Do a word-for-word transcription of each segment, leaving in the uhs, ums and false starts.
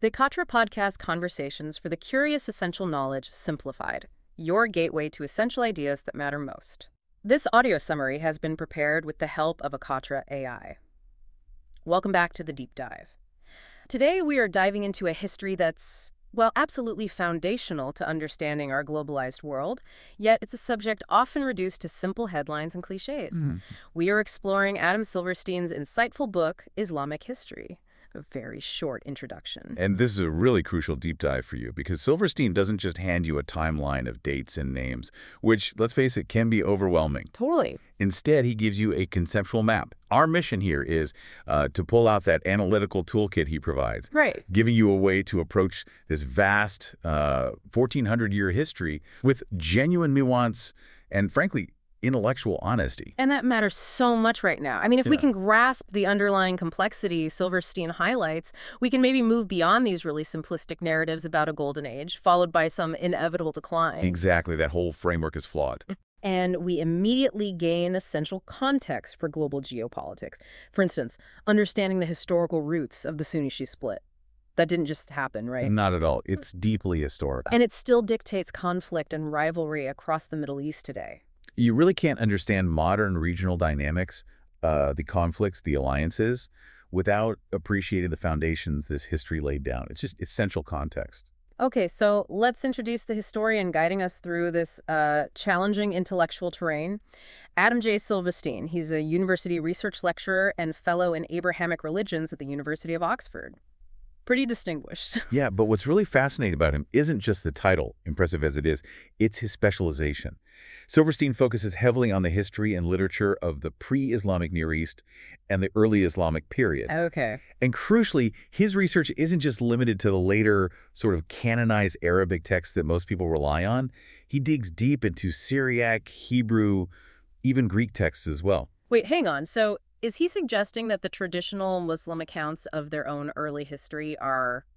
the Katra Podcast Conversations for the Curious Essential Knowledge Simplified, your gateway to essential ideas that matter most. This audio summary has been prepared with the help of a Katra A I. Welcome back to the deep dive. Today we are diving into a history that's, well, absolutely foundational to understanding our globalized world, yet it's a subject often reduced to simple headlines and cliches. Mm. We are exploring Adam Silverstein's insightful book, Islamic History. A very short introduction. And this is a really crucial deep dive for you because Silverstein doesn't just hand you a timeline of dates and names, which, let's face it, can be overwhelming. Totally. Instead, he gives you a conceptual map. Our mission here is uh, to pull out that analytical toolkit he provides, Right. giving you a way to approach this vast uh, fourteen hundred year history with genuine nuance and, frankly, intellectual honesty. And that matters so much right now. I mean, if we Yeah. can grasp the underlying complexity Silverstein highlights, we can maybe move beyond these really simplistic narratives about a golden age, followed by some inevitable decline. Exactly. That whole framework is flawed. And we immediately gain essential context for global geopolitics. For instance, understanding the historical roots of the Sunni-Shia split. That didn't just happen, right? Not at all. It's deeply historical. And it still dictates conflict and rivalry across the Middle East today. You really can't understand modern regional dynamics, uh, the conflicts, the alliances, without appreciating the foundations this history laid down. It's just essential context. Okay, so let's introduce the historian guiding us through this uh, challenging intellectual terrain. Adam J. Silverstein. He's a university research lecturer and fellow in Abrahamic religions at the University of Oxford. Pretty distinguished. Yeah, but what's really fascinating about him isn't just the title, impressive as it is, it's his specialization. Silverstein focuses heavily on the history and literature of the pre-Islamic Near East and the early Islamic period. Okay. And crucially, his research isn't just limited to the later sort of canonized Arabic texts that most people rely on. He digs deep into Syriac, Hebrew, even Greek texts as well. Wait, hang on. So is he suggesting that the traditional Muslim accounts of their own early history are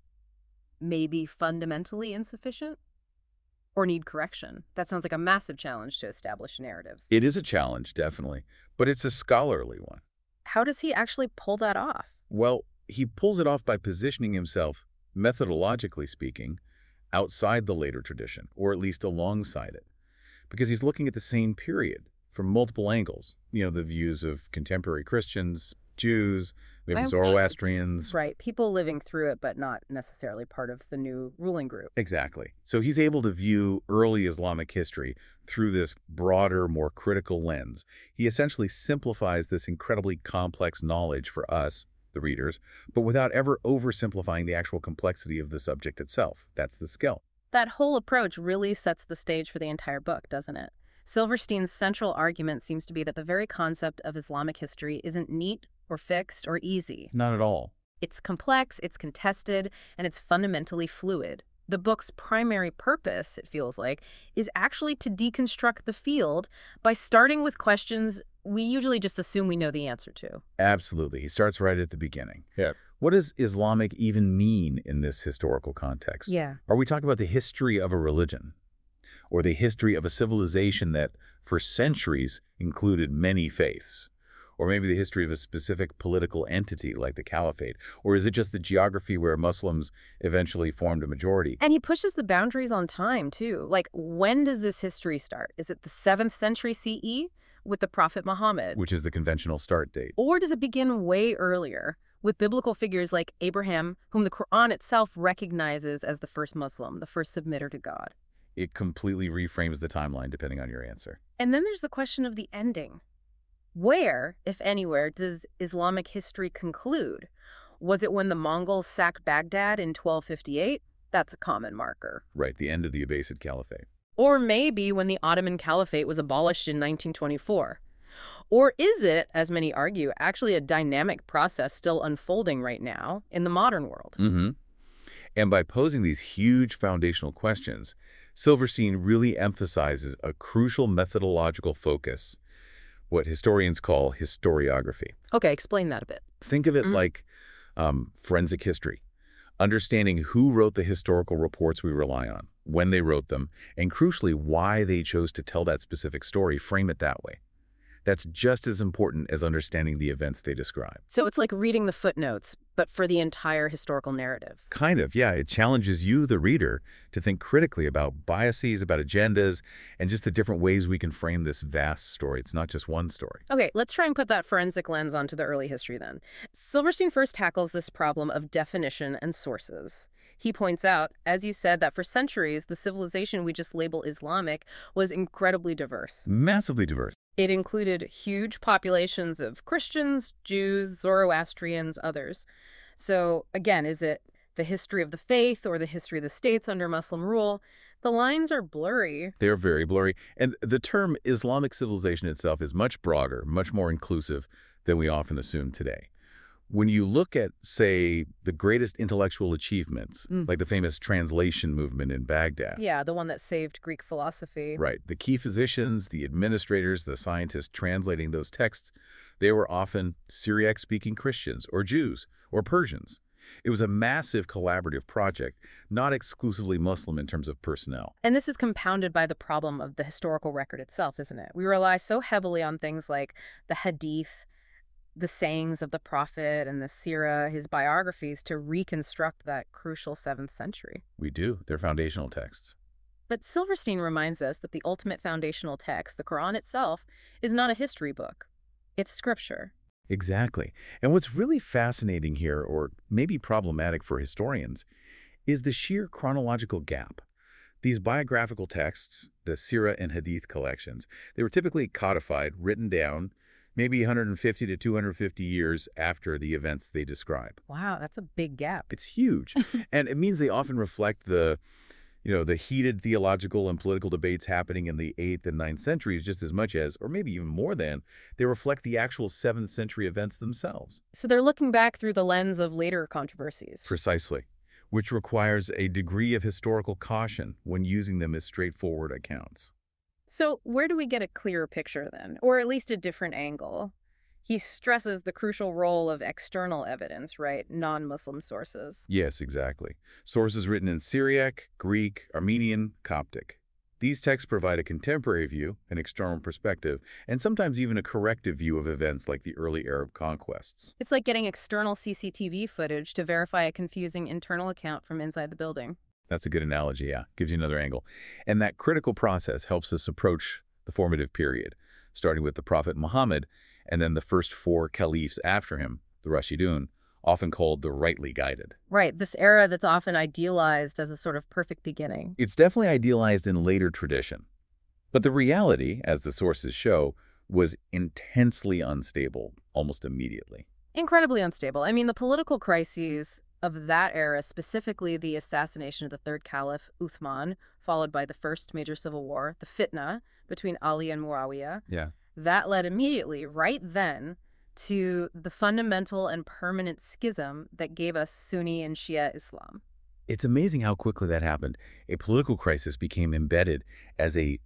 maybe fundamentally insufficient? Or need correction? That sounds like a massive challenge to establish narratives. It is a challenge, definitely, but it's a scholarly one. How does he actually pull that off? Well, he pulls it off by positioning himself, methodologically speaking, outside the later tradition, or at least alongside it, because he's looking at the same period from multiple angles. You know, the views of contemporary Christians, Jews, maybe Okay. Zoroastrians. Right, people living through it, but not necessarily part of the new ruling group. Exactly. So he's able to view early Islamic history through this broader, more critical lens. He essentially simplifies this incredibly complex knowledge for us, the readers, but without ever oversimplifying the actual complexity of the subject itself. That's the skill. That whole approach really sets the stage for the entire book, doesn't it? Silverstein's central argument seems to be that the very concept of Islamic history isn't neat or fixed or easy. Not at all. It's complex, it's contested, and it's fundamentally fluid. The book's primary purpose, it feels like, is actually to deconstruct the field by starting with questions we usually just assume we know the answer to. Absolutely. He starts right at the beginning. Yeah. What does Islamic even mean in this historical context? Yeah. Are we talking about the history of a religion? Or the history of a civilization that, for centuries, included many faiths? Or maybe the history of a specific political entity like the Caliphate? Or is it just the geography where Muslims eventually formed a majority? And he pushes the boundaries on time, too. Like, when does this history start? Is it the seventh century C E with the Prophet Muhammad? Which is the conventional start date. Or does it begin way earlier with biblical figures like Abraham, whom the Quran itself recognizes as the first Muslim, the first submitter to God? It completely reframes the timeline depending on your answer. And then there's the question of the ending. Where, if anywhere, does Islamic history conclude? Was it when the Mongols sacked Baghdad in twelve fifty-eight? That's a common marker. Right, the end of the Abbasid Caliphate. Or maybe when the Ottoman Caliphate was abolished in nineteen twenty-four. Or is it, as many argue, actually a dynamic process still unfolding right now in the modern world? Mm-hmm. And by posing these huge foundational questions, Silverstein really emphasizes a crucial methodological focus, what historians call historiography. Okay, explain that a bit. Think of it Mm. like um, forensic history, understanding who wrote the historical reports we rely on, when they wrote them, and crucially, why they chose to tell that specific story, frame it that way. That's just as important as understanding the events they describe. So it's like reading the footnotes, but for the entire historical narrative. Kind of, yeah. It challenges you, the reader, to think critically about biases, about agendas, and just the different ways we can frame this vast story. It's not just one story. Okay, let's try and put that forensic lens onto the early history then. Silverstein first tackles this problem of definition and sources. He points out, as you said, that for centuries, the civilization we just label Islamic was incredibly diverse. Massively diverse. It included huge populations of Christians, Jews, Zoroastrians, others. So, again, is it the history of the faith or the history of the states under Muslim rule? The lines are blurry. They're very blurry. And the term Islamic civilization itself is much broader, much more inclusive than we often assume today. When you look at, say, the greatest intellectual achievements, Mm. like the famous translation movement in Baghdad. Yeah, the one that saved Greek philosophy. Right. The key physicians, the administrators, the scientists translating those texts, they were often Syriac-speaking Christians or Jews or Persians. It was a massive collaborative project, not exclusively Muslim in terms of personnel. And this is compounded by the problem of the historical record itself, isn't it? We rely so heavily on things like the Hadith, the sayings of the Prophet, and the Sirah, his biographies, to reconstruct that crucial seventh century. We do. They're foundational texts. But Silverstein reminds us that the ultimate foundational text, the Quran itself, is not a history book. It's scripture. Exactly. And what's really fascinating here, or maybe problematic for historians, is the sheer chronological gap. These biographical texts, the Sirah and Hadith collections, they were typically codified, written down, maybe one hundred fifty to two hundred fifty years after the events they describe. Wow, that's a big gap. It's huge. And it means they often reflect the, you know, the heated theological and political debates happening in the eighth and ninth centuries just as much as, or maybe even more than, they reflect the actual seventh century events themselves. So they're looking back through the lens of later controversies. Precisely. Which requires a degree of historical caution when using them as straightforward accounts. So where do we get a clearer picture then, or at least a different angle? He stresses the crucial role of external evidence, right? Non-Muslim sources. Yes, exactly. Sources written in Syriac, Greek, Armenian, Coptic. These texts provide a contemporary view, an external perspective, and sometimes even a corrective view of events like the early Arab conquests. It's like getting external C C T V footage to verify a confusing internal account from inside the building. That's a good analogy, yeah. Gives you another angle. And that critical process helps us approach the formative period, starting with the Prophet Muhammad and then the first four caliphs after him, the Rashidun, often called the rightly guided. Right, this era that's often idealized as a sort of perfect beginning. It's definitely idealized in later tradition. But the reality, as the sources show, was intensely unstable almost immediately. Incredibly unstable. I mean, the political crises of that era, specifically the assassination of the third caliph, Uthman, followed by the first major civil war, the fitna between Ali and Muawiyah, Yeah. that led immediately, right then, to the fundamental and permanent schism that gave us Sunni and Shia Islam. It's amazing how quickly that happened. A political crisis became embedded as a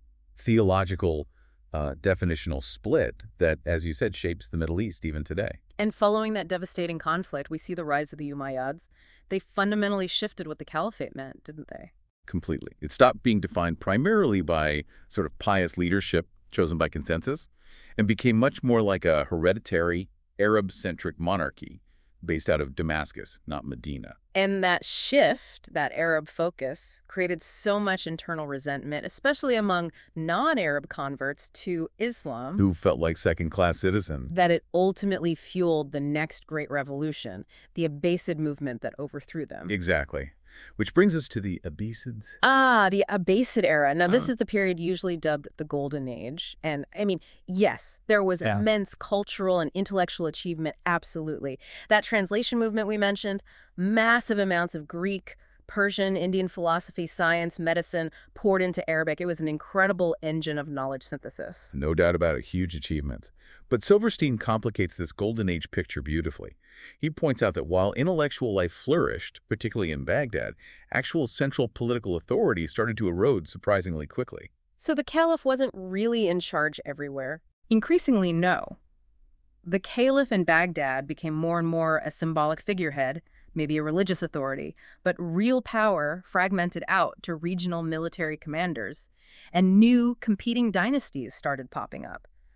theological uh, definitional split that, as you said, shapes the Middle East even today. And following that devastating conflict, we see the rise of the Umayyads. They fundamentally shifted what the caliphate meant, didn't they? Completely. It stopped being defined primarily by sort of pious leadership chosen by consensus and became much more like a hereditary Arab-centric monarchy based out of Damascus, not Medina. And that shift, that Arab focus, created so much internal resentment, especially among non-Arab converts to Islam, Who felt like second-class citizens. that it ultimately fueled the next great revolution, the Abbasid movement that overthrew them. Exactly. Which brings us to the Abbasids. Ah, the Abbasid era. Now, this Uh. is the period usually dubbed the Golden Age. And, I mean, yes, there was Yeah. immense cultural and intellectual achievement, absolutely. That translation movement we mentioned, massive amounts of Greek, Persian, Indian philosophy, science, medicine poured into Arabic. It was an incredible engine of knowledge synthesis. No doubt about it, huge achievement. But Silverstein complicates this Golden Age picture beautifully. He points out that while intellectual life flourished, particularly in Baghdad, actual central political authority started to erode surprisingly quickly. So the caliph wasn't really in charge everywhere. Increasingly, no. The caliph in Baghdad became more and more a symbolic figurehead, maybe a religious authority, but real power fragmented out to regional military commanders, and new competing dynasties started popping up.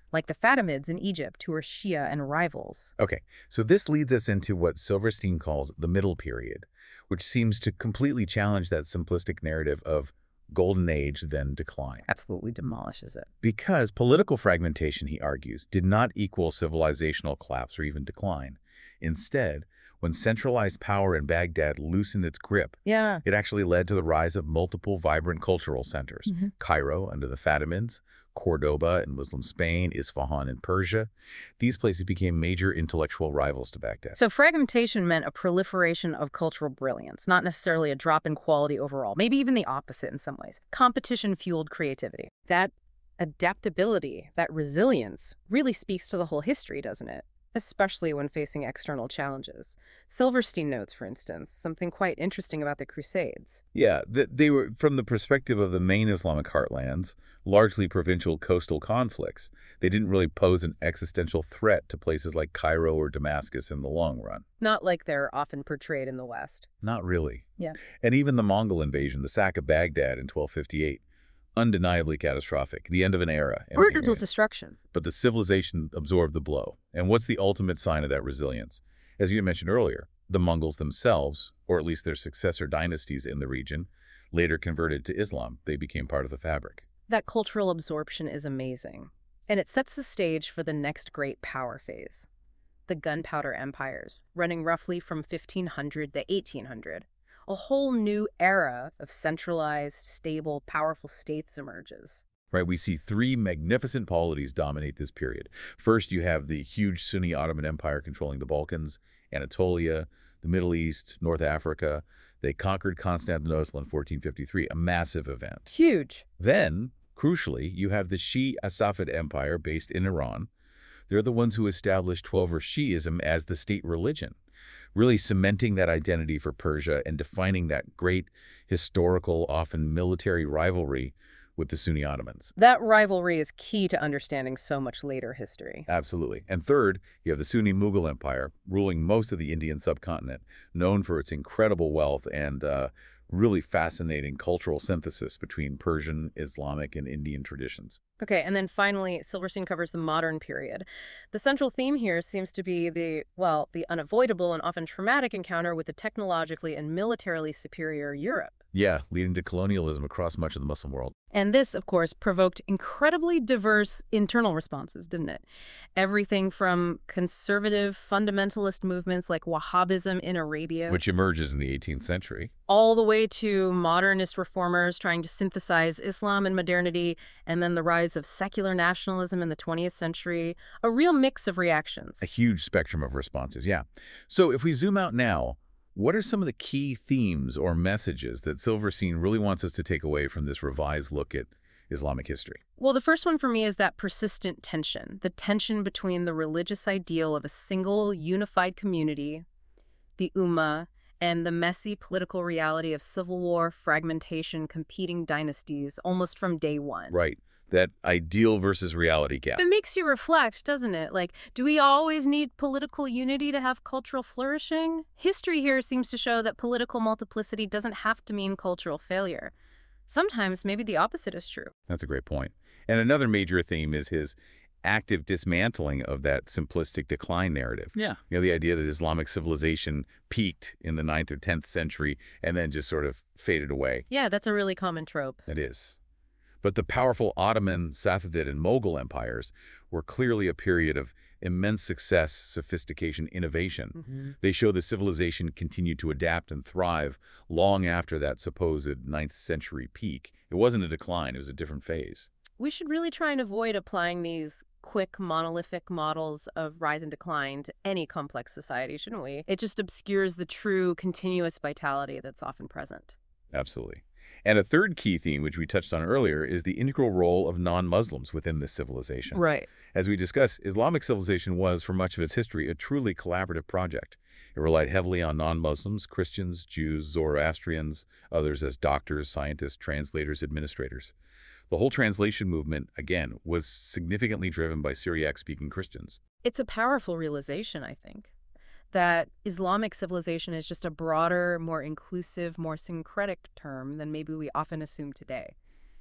like the Fatimids in Egypt, who are Shia and rivals. Okay, so this leads us into what Silverstein calls the Middle Period, which seems to completely challenge that simplistic narrative of golden age then decline. Absolutely demolishes it. Because political fragmentation, he argues, did not equal civilizational collapse or even decline. Instead, when centralized power in Baghdad loosened its grip, Yeah. it actually led to the rise of multiple vibrant cultural centers. Mhm. Cairo under the Fatimids, Cordoba in Muslim Spain, Isfahan in Persia. These places became major intellectual rivals to Baghdad. So fragmentation meant a proliferation of cultural brilliance, not necessarily a drop in quality overall, maybe even the opposite in some ways. Competition fueled creativity. That adaptability, that resilience, really speaks to the whole history, doesn't it? Especially when facing external challenges. Silverstein notes, for instance, something quite interesting about the Crusades. Yeah, th they were, from the perspective of the main Islamic heartlands, largely provincial coastal conflicts. They didn't really pose an existential threat to places like Cairo or Damascus in the long run. Not like they're often portrayed in the West. Not really. Yeah. And even the Mongol invasion, the sack of Baghdad in twelve fifty-eight, undeniably catastrophic, the end of an era. in the Brutal area. destruction. But the civilization absorbed the blow. And what's the ultimate sign of that resilience? As you mentioned earlier, the Mongols themselves, or at least their successor dynasties in the region, later converted to Islam. They became part of the fabric. That cultural absorption is amazing. And it sets the stage for the next great power phase. The gunpowder empires, running roughly from fifteen hundred to eighteen hundred. A whole new era of centralized, stable, powerful states emerges. Right, we see three magnificent polities dominate this period. First, you have the huge Sunni Ottoman Empire controlling the Balkans, Anatolia, the Middle East, North Africa. They conquered Constantinople in fourteen fifty-three, a massive event. Huge. Then, crucially, you have the Shi-Safavid Empire based in Iran. They're the ones who established Twelver Shi'ism as the state religion, really cementing that identity for Persia and defining that great historical, often military rivalry with the Sunni Ottomans. That rivalry is key to understanding so much later history. Absolutely. And third, you have the Sunni Mughal Empire ruling most of the Indian subcontinent, known for its incredible wealth and uh, really fascinating cultural synthesis between Persian, Islamic, and Indian traditions. Okay, and then finally, Silverstein covers the modern period. The central theme here seems to be the, well, the unavoidable and often traumatic encounter with the technologically and militarily superior Europe. Yeah, leading to colonialism across much of the Muslim world. And this, of course, provoked incredibly diverse internal responses, didn't it? Everything from conservative fundamentalist movements like Wahhabism in Arabia, Which emerges in the eighteenth century. all the way to modernist reformers trying to synthesize Islam and modernity, and then the rise of secular nationalism in the twentieth century, a real mix of reactions. A huge spectrum of responses, yeah. So if we zoom out now, what are some of the key themes or messages that Silverstein really wants us to take away from this revised look at Islamic history? Well, the first one for me is that persistent tension, the tension between the religious ideal of a single unified community, the Ummah, and the messy political reality of civil war, fragmentation, competing dynasties, almost from day one. Right. That ideal versus reality gap. It makes you reflect, doesn't it? Like, do we always need political unity to have cultural flourishing? History here seems to show that political multiplicity doesn't have to mean cultural failure. Sometimes maybe the opposite is true. That's a great point. And another major theme is his active dismantling of that simplistic decline narrative. Yeah. You know, the idea that Islamic civilization peaked in the ninth or tenth century and then just sort of faded away. Yeah, that's a really common trope. It is. But the powerful Ottoman, Safavid, and Mughal empires were clearly a period of immense success, sophistication, innovation. Mm-hmm. They show the civilization continued to adapt and thrive long after that supposed ninth century peak. It wasn't a decline, it was a different phase. We should really try and avoid applying these quick, monolithic models of rise and decline to any complex society, shouldn't we? It just obscures the true, continuous vitality that's often present. Absolutely. And a third key theme, which we touched on earlier, is the integral role of non-Muslims within this civilization. Right. As we discussed, Islamic civilization was, for much of its history, a truly collaborative project. It relied heavily on non-Muslims, Christians, Jews, Zoroastrians, others as doctors, scientists, translators, administrators. The whole translation movement, again, was significantly driven by Syriac-speaking Christians. It's a powerful realization, I think, that Islamic civilization is just a broader, more inclusive, more syncretic term than maybe we often assume today.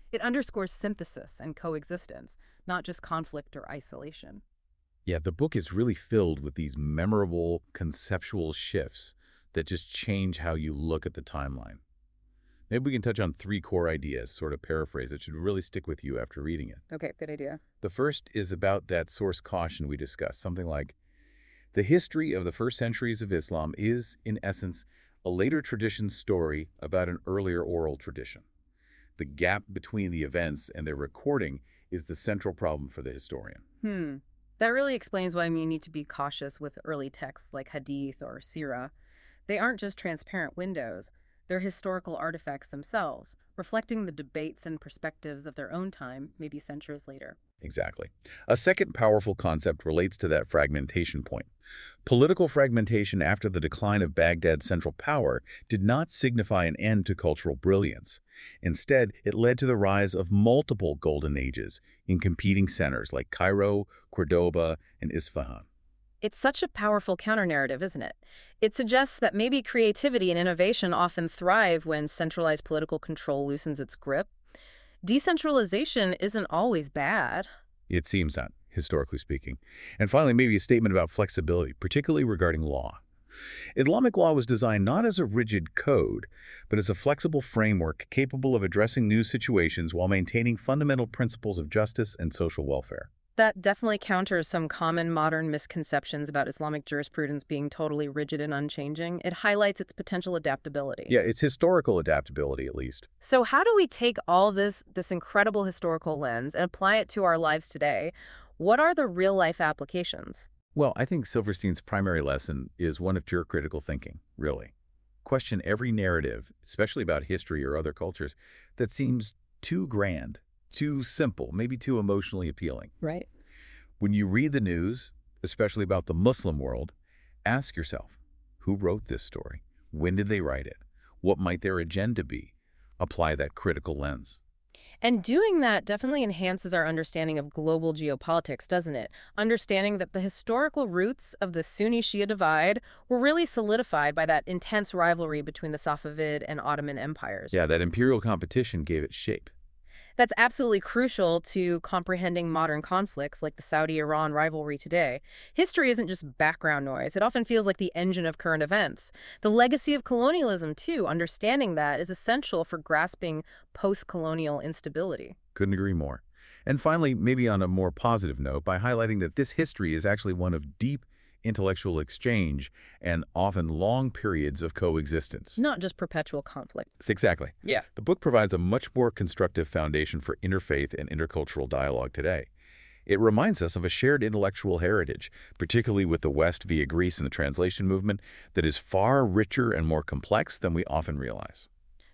It underscores synthesis and coexistence, not just conflict or isolation. Yeah, the book is really filled with these memorable conceptual shifts that just change how you look at the timeline. Maybe we can touch on three core ideas, sort of paraphrase, that should really stick with you after reading it. Okay, good idea. The first is about that source caution we discussed, something like, the history of the first centuries of Islam is, in essence, a later tradition story about an earlier oral tradition. The gap between the events and their recording is the central problem for the historian. Hmm. That really explains why we need to be cautious with early texts like Hadith or Sirah. They aren't just transparent windows. They're historical artifacts themselves, reflecting the debates and perspectives of their own time, maybe centuries later. Exactly. A second powerful concept relates to that fragmentation point. Political fragmentation after the decline of Baghdad's central power did not signify an end to cultural brilliance. Instead, it led to the rise of multiple golden ages in competing centers like Cairo, Cordoba, and Isfahan. It's such a powerful counter-narrative, isn't it? It suggests that maybe creativity and innovation often thrive when centralized political control loosens its grip. Decentralization isn't always bad. It seems not, historically speaking. And finally, maybe a statement about flexibility, particularly regarding law. Islamic law was designed not as a rigid code, but as a flexible framework capable of addressing new situations while maintaining fundamental principles of justice and social welfare. That definitely counters some common modern misconceptions about Islamic jurisprudence being totally rigid and unchanging. It highlights its potential adaptability. Yeah, it's historical adaptability, at least. So how do we take all this, this incredible historical lens and apply it to our lives today? What are the real-life applications? Well, I think Silverstein's primary lesson is one of pure critical thinking, really. Question every narrative, especially about history or other cultures, that seems too grand, too simple, maybe too emotionally appealing. Right. When you read the news, especially about the Muslim world, ask yourself, who wrote this story? When did they write it? What might their agenda be? Apply that critical lens. And doing that definitely enhances our understanding of global geopolitics, doesn't it? Understanding that the historical roots of the Sunni-Shia divide were really solidified by that intense rivalry between the Safavid and Ottoman empires. Yeah, that imperial competition gave it shape. That's absolutely crucial to comprehending modern conflicts like the Saudi-Iran rivalry today. History isn't just background noise. It often feels like the engine of current events. The legacy of colonialism, too, understanding that is essential for grasping post-colonial instability. Couldn't agree more. And finally, maybe on a more positive note, by highlighting that this history is actually one of deep intellectual exchange and often long periods of coexistence. Not just perpetual conflict. Exactly. Yeah. The book provides a much more constructive foundation for interfaith and intercultural dialogue today. It reminds us of a shared intellectual heritage, particularly with the West via Greece and the translation movement, that is far richer and more complex than we often realize.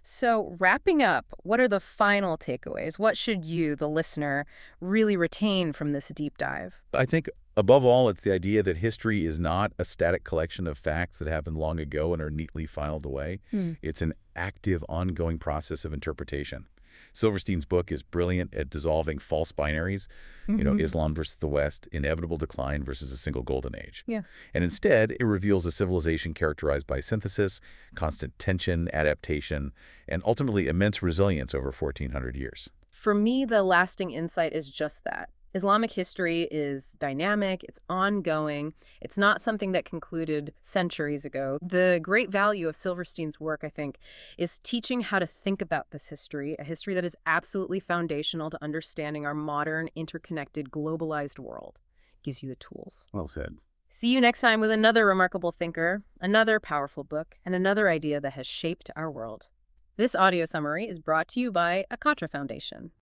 So wrapping up, what are the final takeaways? What should you, the listener, really retain from this deep dive? I think above all, it's the idea that history is not a static collection of facts that happened long ago and are neatly filed away. Hmm. It's an active, ongoing process of interpretation. Silverstein's book is brilliant at dissolving false binaries, mm-hmm. you know, Islam versus the West, inevitable decline versus a single golden age. Yeah. And instead, it reveals a civilization characterized by synthesis, constant tension, adaptation, and ultimately immense resilience over fourteen hundred years. For me, the lasting insight is just that. Islamic history is dynamic, it's ongoing, it's not something that concluded centuries ago. The great value of Silverstein's work, I think, is teaching how to think about this history, a history that is absolutely foundational to understanding our modern, interconnected, globalized world. Gives you the tools. Well said. See you next time with another remarkable thinker, another powerful book, and another idea that has shaped our world. This audio summary is brought to you by Akatra Foundation.